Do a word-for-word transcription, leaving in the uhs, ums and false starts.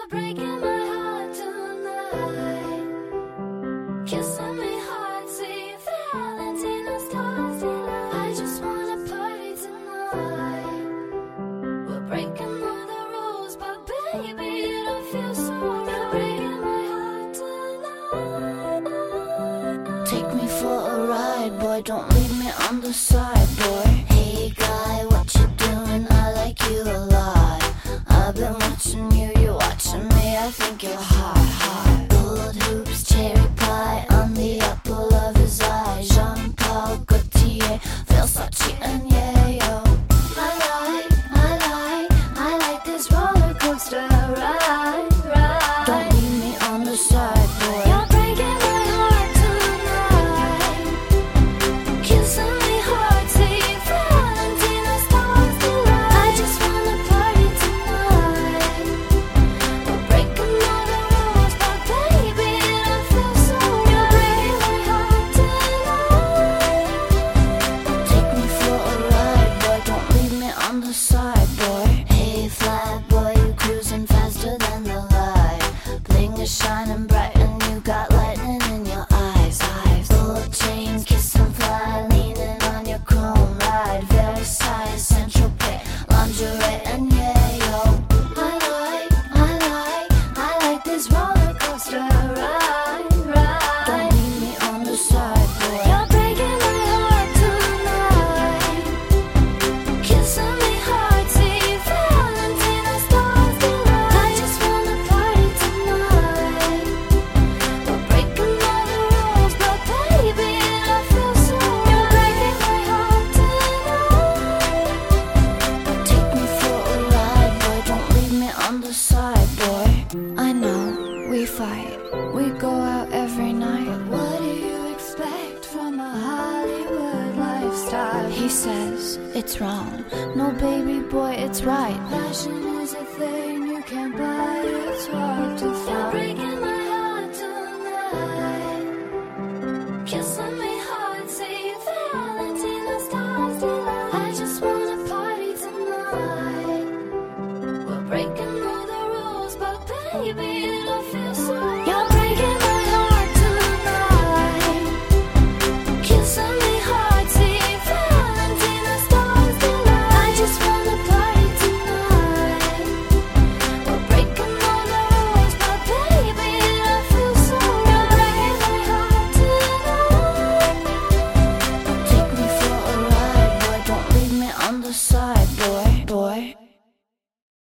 breaking my heart tonight. Kissing me hard, see Valentina's stars delight. I just wanna party tonight. We're breaking all the rules, but baby, it don't feel so right. You're breaking my heart tonight. Take me for a ride, boy, don't leave me on the side, boy. Hey guy, what you doing? I like you a lot. I've been watching you, you're watching me, I think you're hot, hot. Gold hoops, cherry pie, on the apple of his eye. Jean-Paul Gaultier, Versace and Yayo. I like, I like, I like this roller coaster ride, ride. Don't leave me on the side, boy. You're breaking my heart tonight. Kissing me hard, see Valentina's stars delight. I just wanna party tonight. We're breaking all the rules, but baby, it don't feel so right. You're breaking my heart tonight. Take me for a ride, boy, don't leave me on the side, boy. Hey flat boy, you cruising faster than the light. Bling is shining bright and you got lightning in your eyes, eyes. Gold chain, kiss and fly, leaning on your chrome ride. Versailles, Central Pay, lingerie and yayo. I like, I like, I like this roller coaster ride, ride. Don't leave me on the side, boy. You're breaking my heart tonight. Kissing me hard, see Valentina's stars delight. I just wanna party tonight. We're breaking all the rules, but baby, it don't feel so right. You're breaking my heart tonight. Take me for a ride, boy, don't leave me on the side, boy. I know, we fight, we go out every night. But what do you expect from a Hollywood lifestyle? He says it's wrong, no baby boy, it's right. Passion is a thing you can't buy, it's hard to find. You're breaking my heart tonight. Kissing me hard, see Valentina's stars delight. I just wanna party tonight. We're breaking all the rules, but baby,